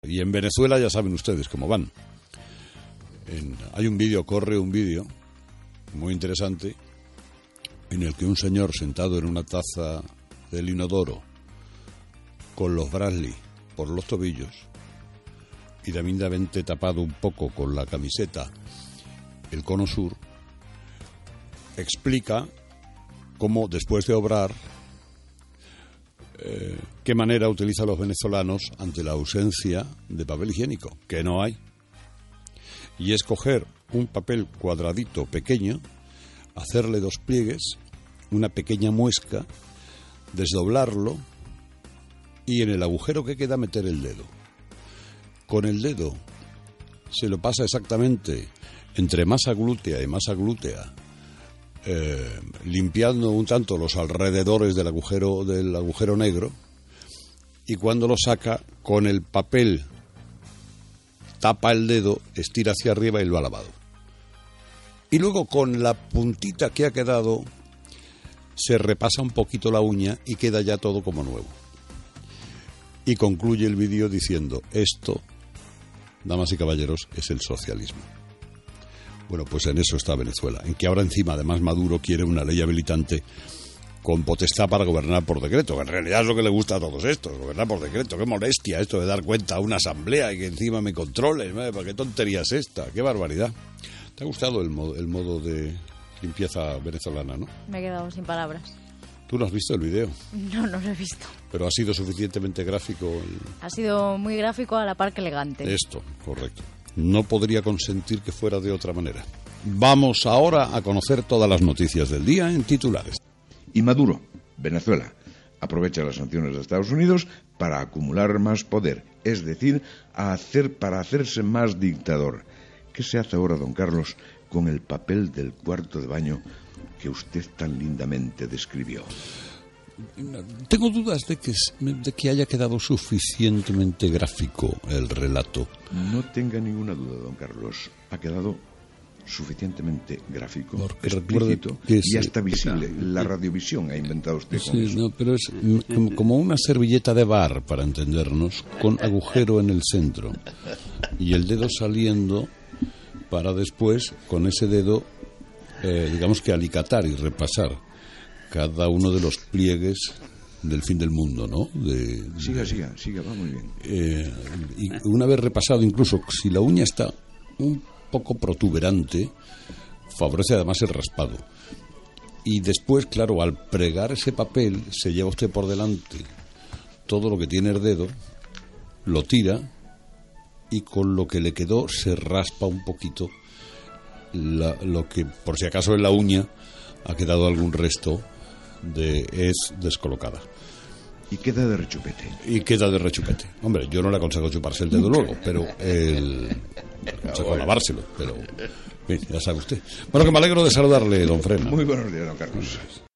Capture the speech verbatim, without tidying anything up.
Y en Venezuela ya saben ustedes cómo van. En, hay un vídeo, corre un vídeo muy interesante en el que un señor sentado en una taza del inodoro con los Bradley por los tobillos y debidamente tapado un poco con la camiseta el cono sur, explica cómo después de obrar Eh, qué manera utilizan los venezolanos ante la ausencia de papel higiénico, que no hay. Y es coger un papel cuadradito pequeño, hacerle dos pliegues, una pequeña muesca, desdoblarlo y en el agujero que queda meter el dedo. Con el dedo se lo pasa exactamente entre masa glútea y masa glútea, Eh, limpiando un tanto los alrededores del agujero del agujero negro, y cuando lo saca con el papel tapa el dedo, estira hacia arriba y lo ha lavado, y luego con la puntita que ha quedado se repasa un poquito la uña y queda ya todo como nuevo. Y concluye el vídeo diciendo: esto, damas y caballeros, es el socialismo. Bueno, pues en eso está Venezuela, en que ahora encima, además, Maduro quiere una ley habilitante con potestad para gobernar por decreto, que en realidad es lo que le gusta a todos estos, gobernar por decreto. Qué molestia esto de dar cuenta a una asamblea y que encima me controlen, ¿eh? ¿Qué tontería es esta? Qué barbaridad. ¿Te ha gustado el modo, el modo de limpieza venezolana, no? Me he quedado sin palabras. ¿Tú no has visto el video? No, no lo he visto. Pero ha sido suficientemente gráfico. El... Ha sido muy gráfico, a la par que elegante. Esto, correcto. No podría consentir que fuera de otra manera. Vamos ahora a conocer todas las noticias del día en titulares. Y Maduro, Venezuela, aprovecha las sanciones de Estados Unidos para acumular más poder, es decir, a hacer, para hacerse más dictador. ¿Qué se hace ahora, don Carlos, con el papel del cuarto de baño que usted tan lindamente describió? Tengo dudas de que, de que haya quedado suficientemente gráfico el relato. No tenga ninguna duda, don Carlos. Ha quedado suficientemente gráfico, porque explícito que y se... hasta visible. La radiovisión ha inventado usted con sí, eso. No, pero es como una servilleta de bar, para entendernos, con agujero en el centro y el dedo saliendo para después, con ese dedo, eh, digamos que alicatar y repasar cada uno de los pliegues del fin del mundo, ¿no? De, siga, de, siga, siga, va muy bien. Eh, y una vez repasado, incluso si la uña está un poco protuberante, favorece además el raspado. Y después, claro, al pregar ese papel, se lleva usted por delante todo lo que tiene el dedo, lo tira y con lo que le quedó se raspa un poquito la, lo que, por si acaso en la uña ha quedado algún resto de es descolocada. Y queda de rechupete. Y queda de rechupete. Hombre, yo no le aconsejo chuparse el dedo luego, pero el... le aconsejo lavárselo, pero... Bien, ya sabe usted. Bueno, que me alegro de saludarle, don Frena. Muy buenos días, don Carlos.